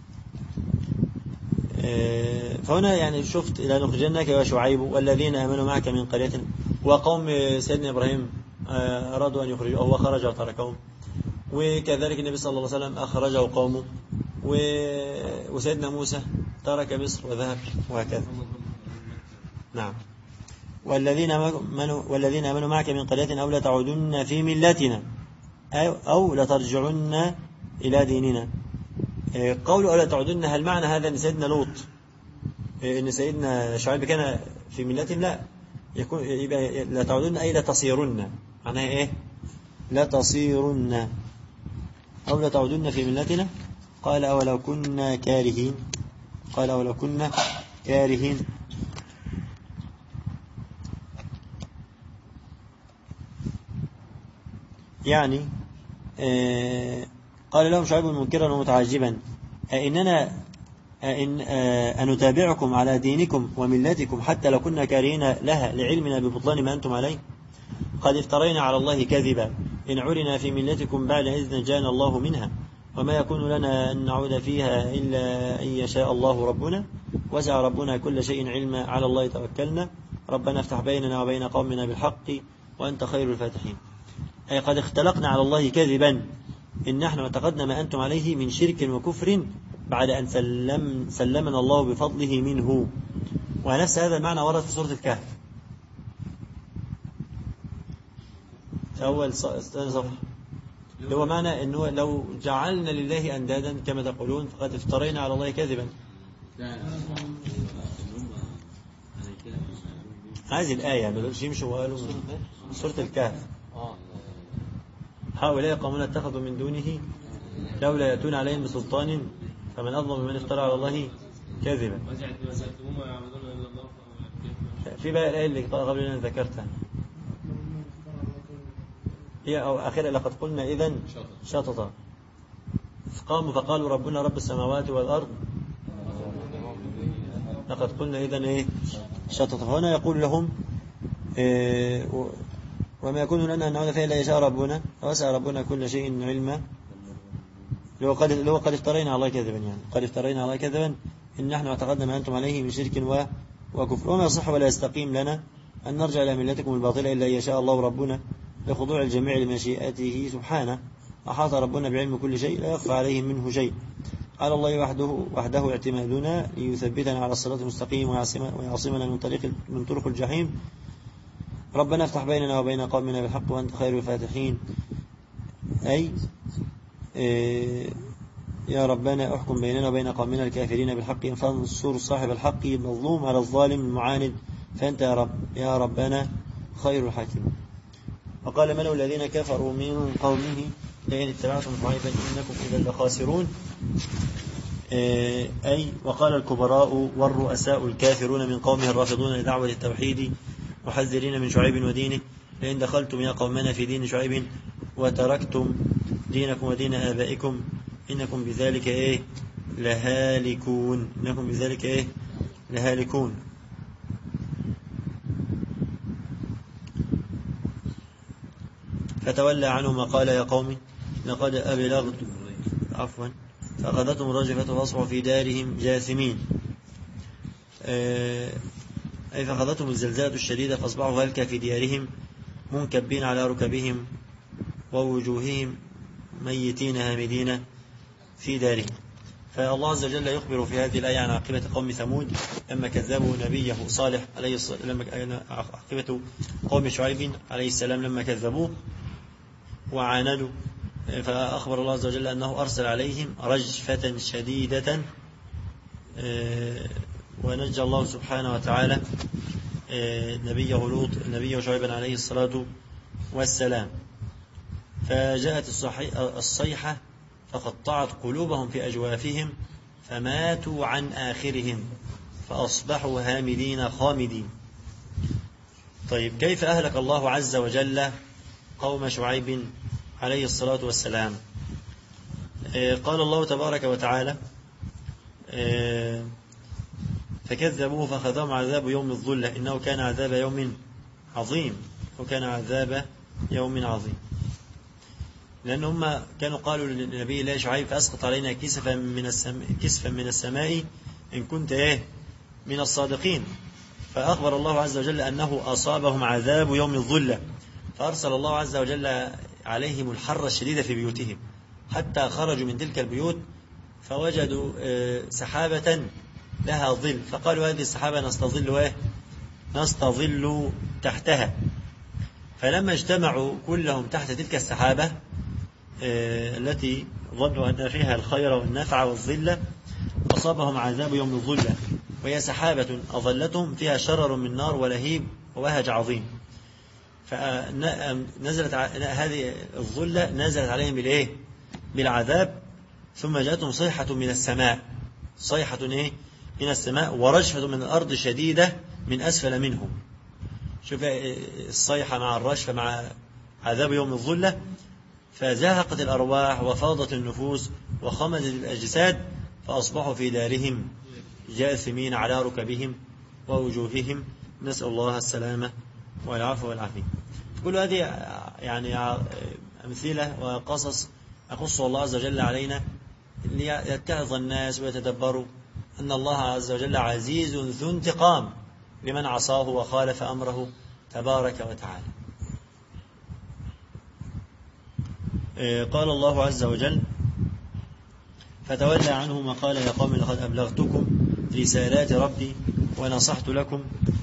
فهنا يعني شفت: إلى نخرجنك يا شعيب والذين آمنوا معك من قريتنا. وقوم سيدنا إبراهيم أرادوا أن يخرجوا، هو خرج وتركهم، وكذلك النبي صلى الله عليه وسلم أخرجه قومه، وسيدنا موسى ترك مصر وذهب، وهكذا. نعم. والذين آمنوا معك من قريتنا أو لتعودن في ملتنا أو لترجعن إلى ديننا. قولوا أو لتعودن، هل معنى هذا أن سيدنا لوط إن سيدنا شعيب كان في ملتهم؟ لا، يبقى لتعودن أي لتصيرن، معناها إيه؟ لتصيرن أو لتعودن في ملتنا. قال أولو كنا كارهين، قال أولو كنا كارهين. يعني قال لهم شعيب منكرا ومتعجبا: أنتابعكم على دينكم وملتكم حتى لو كنا كارهين لها لعلمنا ببطلان ما أنتم عليه؟ قد افترينا على الله كذبا إن عرنا في ملتكم بعد إذ نجانا الله منها، وما يكون لنا أن نعود فيها إلا أن يشاء الله ربنا، وسع ربنا كل شيء علما، على الله توكلنا، ربنا افتح بيننا وبين قومنا بالحق وأنت خير الفاتحين. أي قد اختلقنا على الله كذبا إن نحن اعتقدنا ما أنتم عليه من شرك وكفر بعد أن سلمنا الله بفضله منه. ونفس هذا المعنى ورد في سورة الكهف أول صفحة، اللي هو معنى أنه لو جعلنا لله أندادا كما تقولون فقد افترينا على الله كذبا. هذه الآية بلوش يمشوا وقالوا سورة الكهف: هؤلاء قومنا اتخذوا من دونه لولا يأتون عليهم بسلطان فمن أظلم من افترى على الله كذبا. في بقى الآية اللي قبل أن ذكرتها هي أو آخرها: لقد قلنا إذن شططا قاموا فقالوا ربنا رب السماوات والأرض لقد قلنا إذن شططا. فهنا يقول لهم وما يكون لنا أن نعود فيه إلا يشاء ربنا، وسع ربنا كل شيء علما، اللي هو قد افترينا على الله كذبا، يعني قد افترينا على الله كذبا إن نحن اعتقدنا ما أنتم عليه من شرك وكفر. وما يصح ولا يستقيم لنا أن نرجع إلى ملتكم الباطلة إلا أن يشاء الله ربنا لخضوع الجميع لمشيئته سبحانه. أحاط ربنا بعلم كل شيء لا يخفى عليه منه شيء. على الله وحده اعتمادنا ليثبتنا على الصراط المستقيم ويعصمنا من طرق الجحيم. ربنا افتح بيننا وبين قومنا بالحق وأنت خير الفاتحين. أي يا ربنا احكم بيننا وبين قومنا الكافرين بالحق فانصر صاحب الحق المظلوم على الظالم المعاند فأنت يا ربنا خير الحاكمين. وقال ملأ الذين كفروا من قومه لئن اتبعتم شعيبا إنكم إذا لخاسرون. أي وقال الكبراء والرؤساء الكافرون من قومه الرافضون لدعوة التوحيد محذرين من شعيب ودينه لئن دخلتم يا قومنا في دين شعيب وتركتم دينكم ودين آبائكم إنكم بذلك لهالكون. إنكم بذلك لهالكون. فتولى عنهم وقال يا قوم لقد أبلغت فأخذتهم الرجفة فأصبحوا في دارهم جاثمين. أي فأخذتهم الزلزلة الشديدة فأصبحوا هلكا في ديارهم منكبين على ركبهم ووجوههم ميتين هامدين في دارهم. فالله عز وجل يخبر في هذه الآية عن عاقبة قوم ثمود لما كذبوا نبيه صالح عليه السلام، عاقبة قوم شعيب عليه السلام لما كذبوه وعاندوا. فأخبر الله عز وجل أنه أرسل عليهم رجفة شديدة، ونجى الله سبحانه وتعالى نبيه شعيبا عليه الصلاة والسلام. فجاءت الصيحة فقطعت قلوبهم في أجوافهم فماتوا عن آخرهم فأصبحوا هامدين خامدين. طيب كيف أهلك الله عز وجل قوم شعيب عليه الصلاة والسلام؟ قال الله تبارك وتعالى فكذبوه فأخذهم عذاب يوم الظلة إنه كان عذاب يوم عظيم. وكان عذاب يوم عظيم لأن هم كانوا قالوا للنبي الله شعيب فأسقط علينا كسفا من السماء إن كنت من الصادقين. فأخبر الله عز وجل أنه أصابهم عذاب يوم الظلة فأرسل الله عز وجل عليهم الحر الشديد في بيوتهم حتى خرجوا من تلك البيوت فوجدوا سحابة لها ظل فقالوا هذه السحابة نستظل تحتها. فلما اجتمعوا كلهم تحت تلك السحابة التي ظنوا أن فيها الخير والنفع والظلة أصابهم عذاب يوم الظلة وهي سحابة أظلتهم فيها شرر من نار ولهيب ووهج عظيم. فنزلت هذه الظلة نزلت عليهم بالعذاب. ثم جاءتهم صيحة من السماء من السماء ورجفة من الأرض شديدة من أسفل منهم. شوف الصيحة مع الرجفة مع عذاب يوم الظلة فزهقت الأرواح وفاضت النفوس وخمدت الأجساد فأصبحوا في دارهم جاثمين على ركبهم ووجوههم. نسأل الله السلامة والعفو والعافية. كل هذه يعني أمثلة وقصص يقص الله عز وجل علينا ليتعظ الناس ويتدبروا أن الله عز وجل عزيز ذو انتقام لمن عصاه وخالف أمره تبارك وتعالى. قال الله عز وجل فتولى عنهم وقال يا قوم لقد أبلغتكم رسالات ربي ونصحت لكم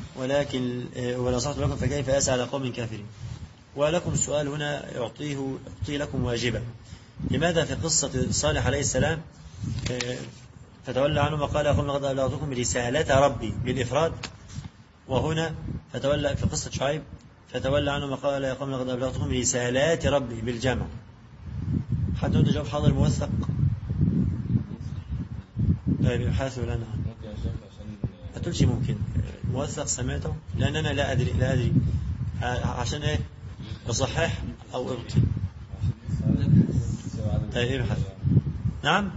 فكيف أسعى على قوم كافرين. ولكم السؤال هنا يعطي لكم واجبا. لماذا في قصة صالح عليه السلام فتولى عنهم وقال يا قوم لقد أبلغتكم رسالات ربي بالإفراد، وهنا فتولى في قصة شعيب فتولى عنهم وقال يا قوم لقد أبلغتكم رسالات ربي بالجمع؟ حد عنده جواب حاضر موثق؟ طيب يحاسب لنا هتقولش ممكن موثق سمعته لأن أنا لا أدري عشان أصحح أو أبطل. طيب ابحث. نعم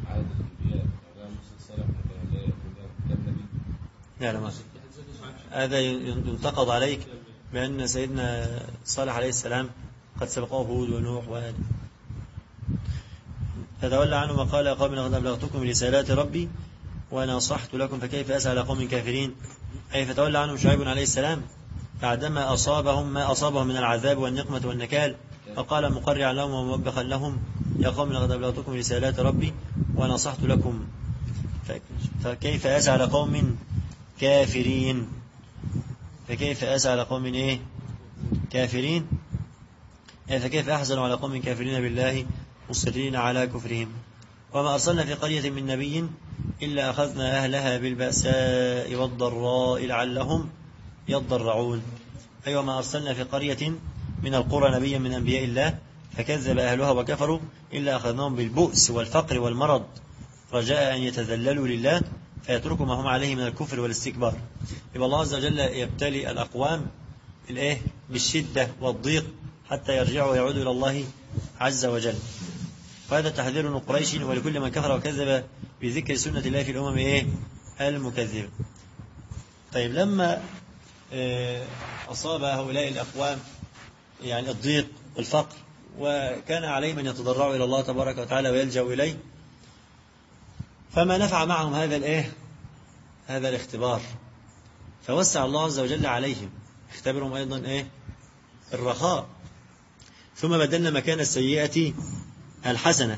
لا ما هذا ينتقد عليك بأن سيدنا صالح عليه السلام قد سبقه هود ونوح وآدم. فتولى عنهم وقال يا قوم لقد أبلغتكم رسالات ربي ونصحت لكم فكيف أسأل قوم كافرين. أي فتولى عنهم شعيب عليه السلام بعدما أصابهم ما أصابهم من العذاب والنقمة والنكال، فقال مقرعا لهم وموبخا لهم يا قوم لقد أبلغتكم رسالات ربي ونصحت لكم فكيف أسأل قوم كافرين. فكيف أسأل قوم إيه كافرين، فكيف أحزن على قوم كافرين بالله مصرين على كفرهم. وما أرسلنا في قرية من نبي إلا أخذنا أهلها بالبأساء والضراء لعلهم يضرعون. أي وما أرسلنا في قرية من القرى نبيا من أنبياء الله فكذب أهلها وكفروا إلا أخذناهم بالبؤس والفقر والمرض رجاء أن يتذللوا لله فيتركوا ما هم عليه من الكفر والاستكبار. يبقى الله عز وجل يبتلي الأقوام بالشدة والضيق حتى يرجعوا ويعودوا إلى الله عز وجل. وهذا تحذير من قريش ولكل من كفر وكذب بذكر سنة الله في الأمم المكذبة. طيب لما أصاب هؤلاء الأقوام يعني الضيق والفقر وكان عليهم أن يتضرعوا إلى الله تبارك وتعالى ويلجأوا إليه، فما نفع معهم هذا الاختبار، فوسع الله عز وجل عليهم اختبرهم أيضا الرخاء. ثم بدلنا مكان السيئة الحسنة،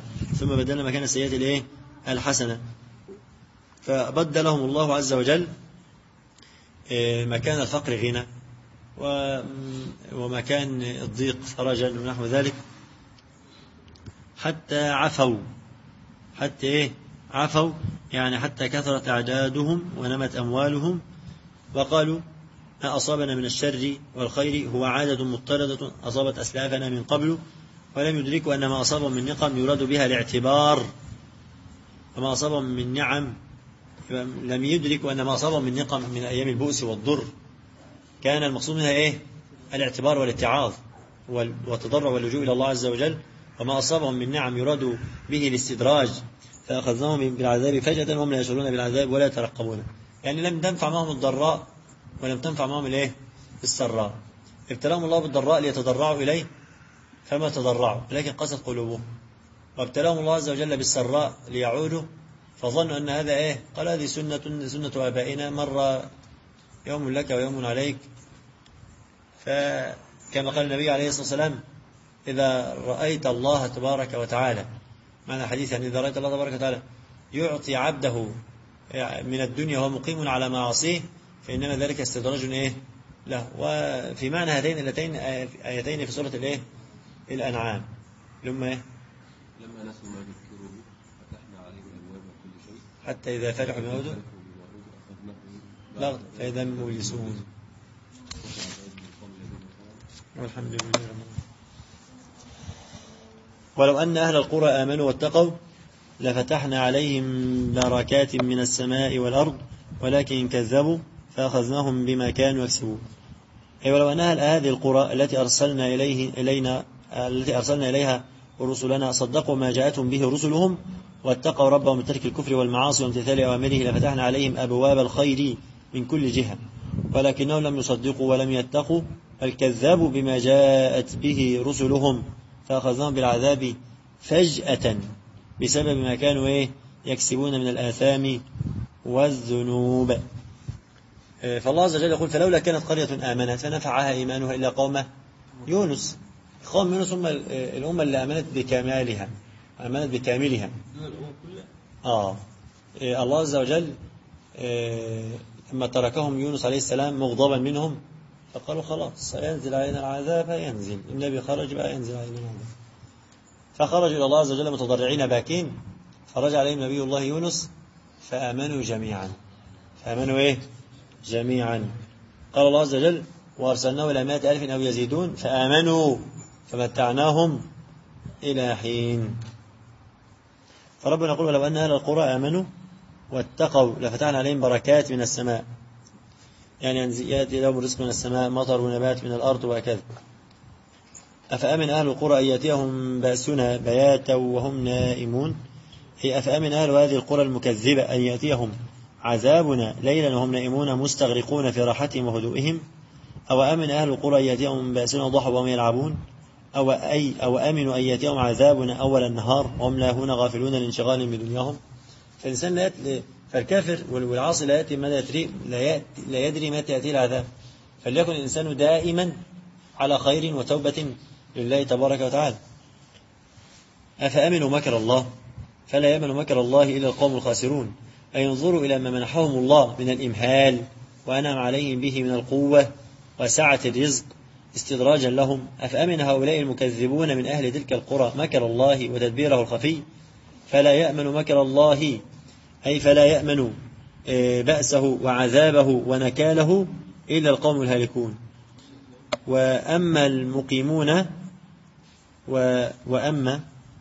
الحسنة، فبدلهم الله عز وجل مكان الفقر غنى ومكان الضيق فرجا ونحو ذلك، حتى عفوا يعني حتى كثرت أعدادهم ونمت أموالهم وقالوا ما أصابنا من الشر والخير هو عادة مضطردة أصابت أسلافنا من قبل ولم يدركوا أن ما أصابهم من نقم يراد بها الاعتبار، وما أصابهم من نعم لم يدركوا أن ما أصابهم من نقم من أيام البؤس والضر كان المقصود منها الاعتبار والاتعاظ والتضرع واللجوء إلى الله عز وجل. وما أصابهم من نعم يراد به الاستدراج فأخذناهم بالعذاب فجأة وهم لا يشعرون بالعذاب ولا يترقبون. يعني لم تنفع معهم الضراء ولم تنفع معهم السراء. ابتلاهم الله بالضراء ليتضرعوا إليه فما تضرعوا لكن قست قلوبهم، وابتلاهم الله عز وجل بالسراء ليعودوا فظنوا أن هذا قال هذه سنة آبائنا، مر يوم لك ويوم عليك. فكما قال النبي عليه الصلاة والسلام إذا رأيت الله تبارك وتعالى، معنى حديث يعني إذا رأيت الله تبارك وتعالى يعطي عبده من الدنيا وهو مقيم على معاصيه فإنما ذلك استدراج له. وفي معنى هاتين آيتين في سورة الأنعام لما نسوا ما ذكروا فتحنا عليهم أبواب كل شيء حتى إذا فرحوا بما أوتوا فإذا هم مبلسون. والحمد لله رب العالمين. ولو أن أهل القرى آمنوا واتقوا لفتحنا عليهم بركات من السماء والأرض ولكن كذبوا فأخذناهم بما كانوا يكسبون. أي ولو أن أهل هذه القرى التي أرسلنا إليها ورسلنا صدقوا ما جاءتهم به رسلهم واتقوا ربهم بترك الكفر والمعاصي وامتثال أوامره لفتحنا عليهم أبواب الخير من كل جهة ولكنهم لم يصدقوا ولم يتقوا بل كذبوا بما جاءت به رسلهم فأخذناهم بالعذاب فجأة بسبب ما كانوا يكسبون من الآثام والذنوب. فالله عز وجل يقول فلولا كانت قرية آمنت فنفعها إيمانها إلا قوم يونس. قوم يونس هم الأمة اللي آمنت بكاملها الله عز وجل لما تركهم يونس عليه السلام مغضبا منهم فقالوا خلاص سينزل علينا العذاب ينزل النبي خرج بقى ينزل علينا العذاب، فخرجوا إلى الله عز وجل متضرعين باكين فرجع عليهم نبي الله يونس فآمنوا جميعا. قال الله عز وجل وأرسلناه إلى 100,000 أو يزيدون فآمنوا فمتعناهم إلى حين. فربنا يقول ولو أن أهل القرى آمنوا واتقوا لفتحنا عليهم بركات من السماء، يعني يأتي لهم رزق من السماء مطر ونبات من الأرض وهكذا. أفأمن أهل القرى أن يأتيهم بأسنا بياتا وهم نائمون، هي أفأمن أهل هذه القرى المكذبة أن يأتيهم عذابنا ليلا وهم نائمون مستغرقون في راحتهم وهدوئهم، أو أمن أهل القرى أن يأتيهم بأسنا ضحى وهم يلعبون. أو أمنوا أن يأتيهم عذابنا أول النهار وهم لاهون غافلون لانشغال بدنياهم. فالإنسان فالكافر والعاصي لا يأتي ماذا يدري، لا يدري متى يأتي العذاب. فليكن الإنسان دائما على خير وتوبة لله تبارك وتعالى. أفأمنوا مكر الله فلا يأمن مكر الله إلا القوم الخاسرون. أي ينظروا إلى ما منحهم الله من الإمهال وأنعم عليهم به من القوة وسعة الرزق استدراجا لهم. أفأمن هؤلاء المكذبون من أهل تلك القرى مكر الله وتدبيره الخفي فلا يأمن مكر الله، أي فلا يأمن بأسه وعذابه ونكاله إلا القوم الهالكون. وأما المقيمون وأما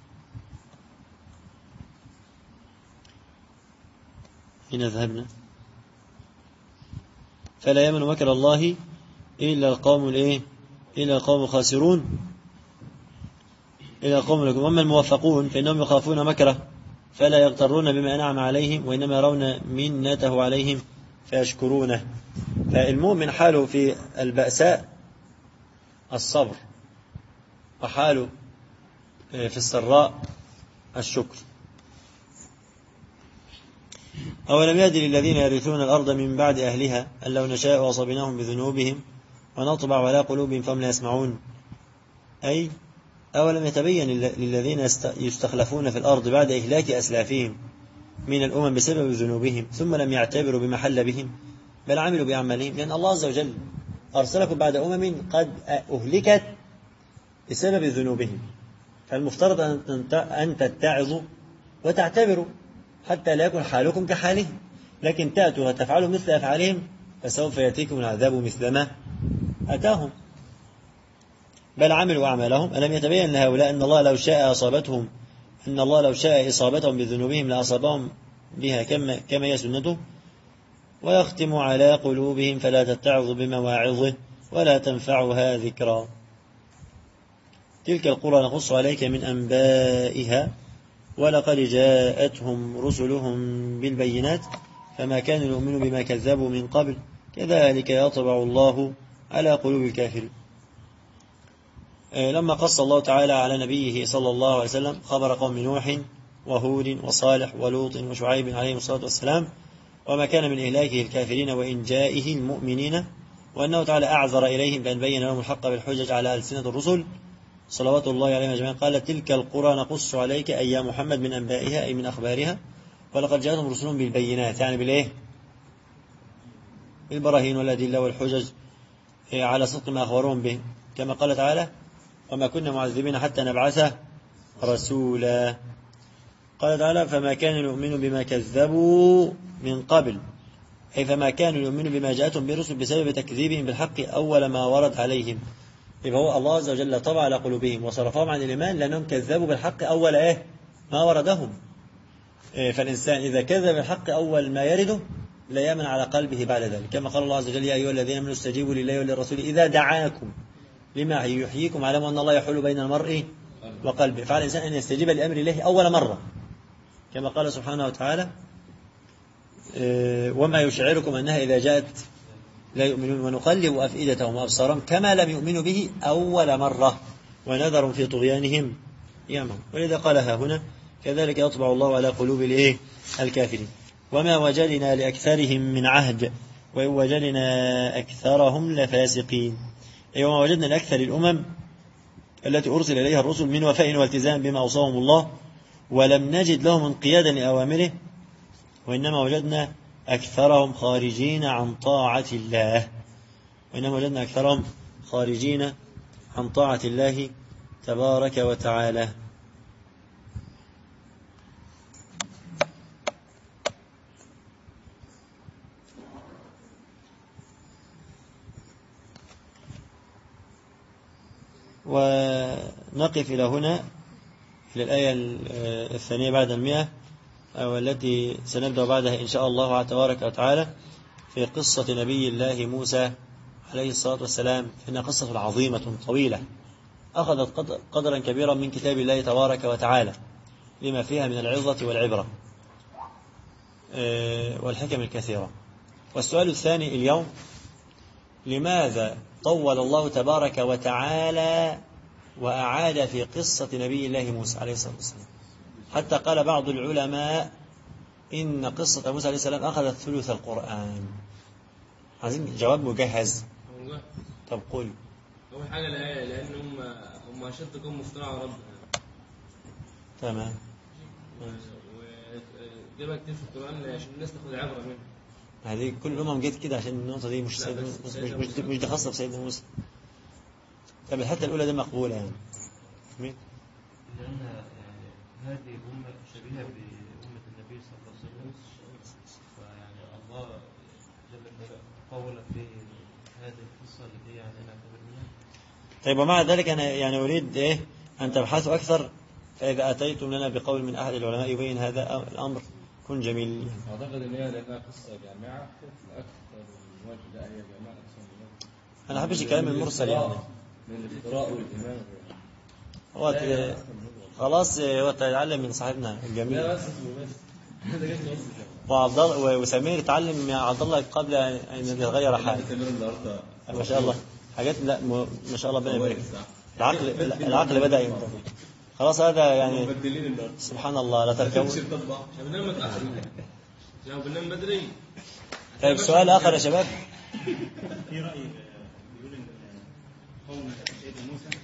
إن ذهبنا فلا يأمن مكر الله إلا القوم إلا القوم الخاسرون إلا القوم الهالكون. وأما الموفقون فإنهم يخافون مكره فلا يغترون بما أنعم عليهم وإنما يرون منته عليهم فيشكرونه. فالمؤمن حاله في البأساء الصبر وحاله في السراء الشكر. أولم يهد للذين يرثون الأرض من بعد أهلها أن لو نشاء وأصبناهم بذنوبهم ونطبع على قلوبهم فهم لا يسمعون. أي أولم يتبين للذين يستخلفون في الأرض بعد إهلاك أسلافهم من الأمم بسبب ذنوبهم ثم لم يعتبروا بما حل بهم بل عملوا بأعمالهم، لأن الله عز وجل أرسلكم بعد أمم قد أهلكت بسبب ذنوبهم. فالمفترض أن تتعظوا وتعتبروا حتى لا يكون حالكم كحالهم، لكن تأتوا وتفعلوا مثل أفعالهم فسوف يأتيكم العذاب مثل ما أتاهم. بل عملوا أعمالهم. ألم يتبين لهؤلاء أن الله لو شاء إصابتهم بذنوبهم لأصابهم بها كما هي سنته. ويختم على قلوبهم فلا تتعظ بمواعظه ولا تنفعها ذكرى. تلك القرى نقص عليك من أنبائها ولقد جاءتهم رسلهم بالبينات فما كانوا يؤمنوا بما كذبوا من قبل كذلك يطبع الله على قلوب الكافرين. لما قص الله تعالى على نبيه صلى الله عليه وسلم خبر قوم نوح وهود وصالح ولوط وشعيب عليهم الصلاة والسلام وما كان من إهلاكه الكافرين وإنجائه المؤمنين، وأنه تعالى أعذر إليهم بأن بين لهم الحق بالحجج على ألسنة الرسل صلوات الله عليهم أجمعين. قال تلك القرى نقص عليك أي يا محمد من أنبائها أي من أخبارها ولقد جاءتهم رسلهم بالبينات، يعني بالإيه؟ بالبراهين والأدلة والحجج على صدق ما أخبرهم به، كما قال تعالى وما كنا معذبين حتى نبعث رسولا. قال تعالى فما كانوا يؤمنوا بما كذبوا من قبل، أي فما كانوا يؤمنوا بما جاءتهم بالرسل بسبب تكذيبهم بالحق أول ما ورد عليهم. يبقى هو الله عز وجل طبع على قلوبهم وصرفهم عن الإيمان لأنهم كذبوا بالحق أول ما وردهم. فالإنسان إذا كذب بالحق أول ما يرده لا يأمن على قلبه بعد ذلك، كما قال الله عز وجل يا أيها الذين آمنوا استجيبوا لله وللرسول إذا دعاكم لما يحييكم علموا أن الله يحول بين المرء وقلبه. فعلى الإنسان أن يستجيب لأمر الله أول مرة، كما قال سبحانه وتعالى وما يشعركم أنها إذا جاءت لا يؤمنون ونقلب أفئدتهم وأبصارهم كما لم يؤمنوا به أول مرة ونذرهم في طغيانهم يعمهون. ولذا قالها هنا كذلك يطبع الله على قلوب الكافرين. وما وجدنا لأكثرهم من عهد وإن وجدنا أكثرهم لفاسقين. أي وما وجدنا لأكثر الأمم التي أرسل إليها الرسل من وفاء والتزام بما أوصاهم الله ولم نجد لهم انقيادا لأوامره، وإنما وجدنا أكثرهم خارجين عن طاعة الله تبارك وتعالى. ونقف إلى هنا إلى الآية الثانية بعد 100 والتي سنبدأ بعدها إن شاء الله تبارك وتعالى في قصة نبي الله موسى عليه الصلاة والسلام، إنها قصة عظيمة طويلة أخذت قدرا كبيرا من كتاب الله تبارك وتعالى لما فيها من العظة والعبرة والحكم الكثيرة. والسؤال الثاني اليوم لماذا طول الله تبارك وتعالى وأعاد في قصة نبي الله موسى عليه الصلاة والسلام، حتى قال بعض العلماء إن قصة موسى عليه السلام أخذت ثلث القرآن. عايزين جواب مجهز. طب قول. أول حاجة الآية، لأن هم أشد قوم مفترى على ربنا. تمام. وجابها كتير في القرآن عشان الناس تاخد عبرة منه. هذه كل الأمم جت كده عشان النقطة دي مش دي خاصة بسيدنا موسى. طب الحتة الأولى دي مقبولة يعني. مين؟ لأن يعني هذه الأمة شبيهة بأمة النبي صلى الله عليه وسلم، فيعني الله جل وعلا قول في هذه القصة التي يعني نعتبر منها. طيب ومع ذلك أنا يعني أريد إيه أن تبحثوا أكثر، فإذا أتيتم لنا بقول من أحد العلماء يبين هذا الأمر كن جميل. أعتقد إن هي لأنها قصة جامعة أكثر من وجه لا هي جامعة أكثر. أنا أحبش الكلام المرسل يعني. من الافتراء والإيمان. هو خلاص هو تعلم من صاحبنا الجميل. وعبد الله وسمير تعلم من عبد الله قبل أن يتغير حاله. ما شاء الله حاجات لا ما شاء الله بنا يبارك. العقل بدأ ينتهي. خلاص هذا يعني سبحان الله لا تركبوا. لو بننام بدري. طيب سؤال آخر يا شباب. في رأي بيقول إن قوم سيدنا موسى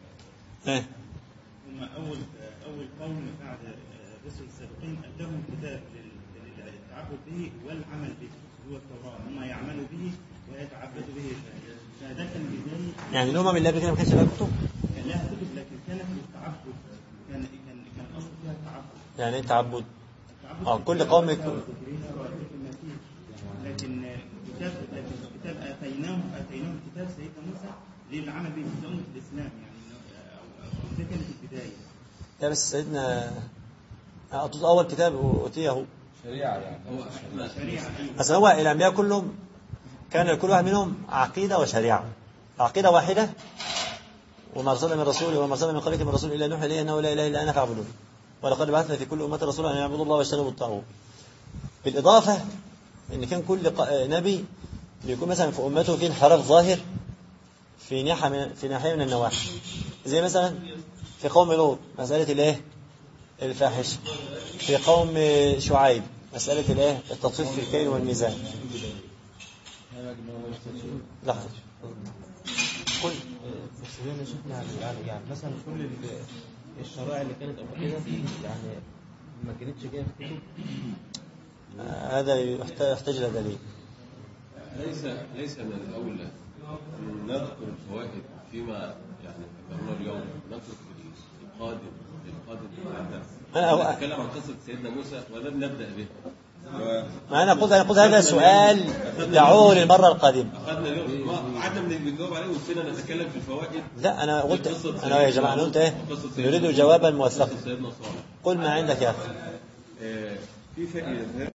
هم أول قوم بعد الرسل السابقين أدهم كتاب للتعبد به والعمل به هو التوراة، هم يعملوا به ويتعبدوا به. فده كان بداية يعني الأمم اللي قبل كده ما كانش لها كتب؟ كان لها كتب لكن كانت للتعبد، كان أصل فيها التعبد. يعني إيه تعبد؟ كل قوم لكن كتاب اتيناهم كتاب سيدنا موسى للعمل به في أمة الإسلام، يعني ده كانت البداية. لا بس سيدنا أول كتاب أوتيه شريعة يعني هو شريعة. بس هو الأنبياء كلهم كان لكل واحد منهم عقيدة وشريعة. عقيدة واحدة وما أرسلنا من رسول وما أرسلنا من قبلك من رسول إلا نوحي إليه أنه لا إله إلا أنا فاعبدون ولقد بعثنا في كل أمة رسولا أن يعبدوا الله واجتنبوا الطاغوت. بالإضافة إن كان كل نبي بيكون مثلا في أمته في انحراف ظاهر في ناحية من النواحي، زي مثلا في قوم لوط مسألة الإيه الفاحشة، في قوم شعيب مسألة الإيه التطفيف في الكيل والميزان. لحظة كل مسلمين شفنا يعني مثلا كل الشرائع اللي كانت قبل كده يعني ما كانتش جايه في كتب. هذا يحتاج إلى دليل. ليس من الأولى أن نذكر الفوائد فيما يعني ذكرنا اليوم، نترك القادم أنا نتكلم عن قصة سيدنا موسى ولم نبدأ به. أنا قلت هذا السؤال دعوه للمرة القادمة. أخذنا اليوم قعدنا بنجاوب عليه وصلنا نتكلم في الفوائد. لا أنا قلت أنا يا جماعة أنا قلت إيه نريد جوابا موثقا. قل ما عندك يا أخي. في فائدة